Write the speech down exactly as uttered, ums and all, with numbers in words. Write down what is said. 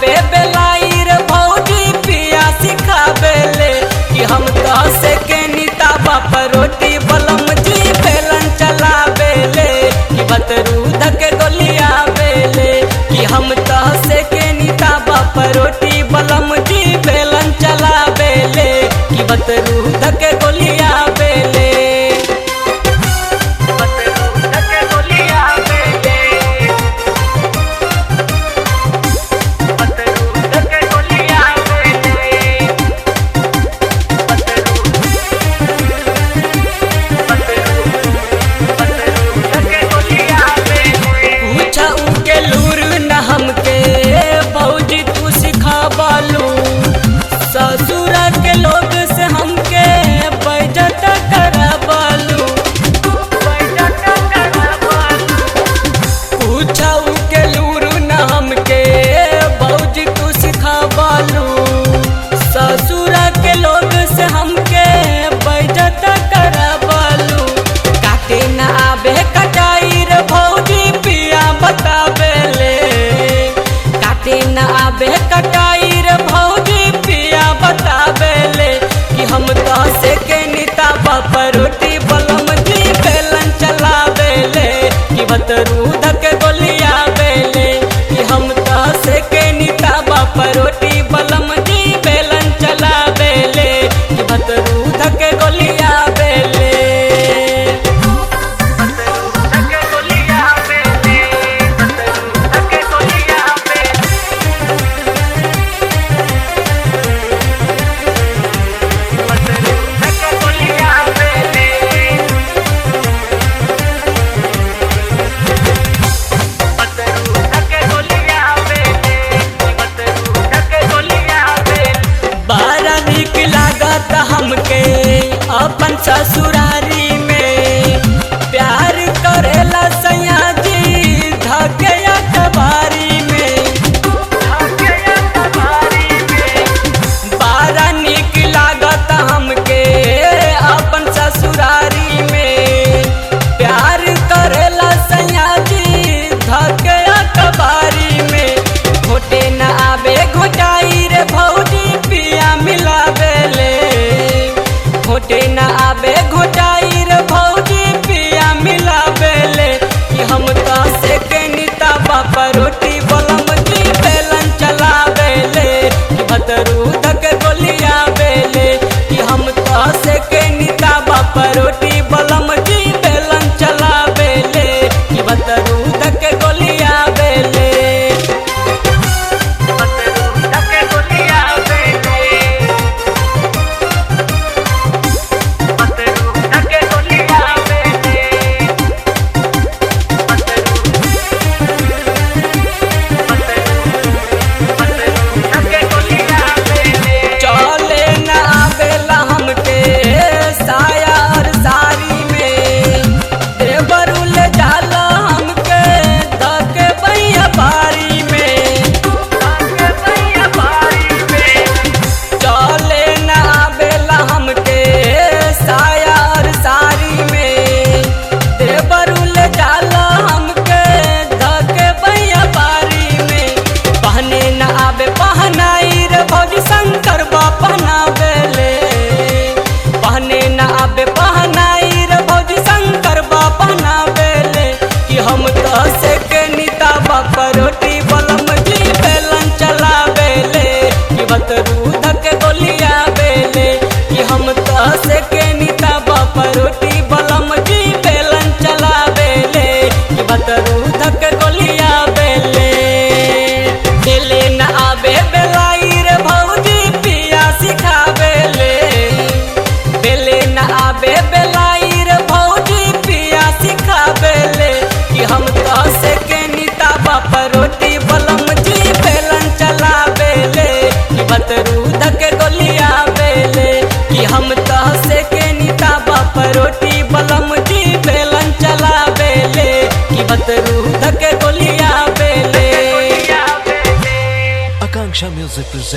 आवे बेलाई रे भौजी पिया सिखावेले कि हम तो से के नीता बाप रोटी बलम जी बेलन चलावेले कि बतरू धके गोलिया बेले कि हम तो से के नीता बाप रोटी बलम जी बेलन चलावेले कि बतरू धके गोलिया बेले ससुर के लोग से हमके बैठत कराबलू पूछाऊ के लूरू न हमके भौजी तू सिखाबलू ससुर के लोग से हमके बैठत कराबलू काटे न आवे कटाई रे भौजी पिया बतावेले काटे न आवे कटाई रे भौजी बतावेले कि हम तो से के नीता बाप रोटी बलम जी बेलन चलावेले कि बतरू धके गोलिया बेले कि हम तो से के नीता बाप रोटी बलम जी बेलन चलावेले कि बतरू धके गोलिया बेले हमके अपन ससुरारी में प्यार करेला सैया जी धके अखबारी में बारा निक लागत हमके अपन ससुरारी में प्यार करेला सैया जी धके अखबारी में घोटे न आवे घोटाई रे भौजी पिया मिलावेले घोटे न आवे घोटाई रे भौजी पिया मिलावेले कि हम तो से के नीता बाप रोटी बलम जी बेलन चलावेले कि बतरू धके गोलिया बेले कि हम तो से के नीता बाप रोटी बलम जी बेलन चलावेले कि बतरू धके गोलिया बेले शंकर पहनावेले पहने न आबे पहनाई रे भौजी शंकर पहनावेले कि हम तो से के नीता बाप रोटी बलम जी बेलन चलावेले कि बतरू धके गोलिया बेले कि हम तो से के नीता बाप रोटी बलम जी बेलन चलावेले कि बतरू धके गोलिया बेले बेले न आबे बेलाई रे भौजी सिखावेले बेले न आबे बेलाई रे भौजी पिया सिखावेले कि हम तो से के नीता बाप रोटी बलम जी बेलन चलावेले कि बतरू धके गोलिया बेले कि हम तो से के नीता बाप रोटी बलम जी बेलन चलावेले कि बतरू धके गोलिया बेले। Akanksha Music presents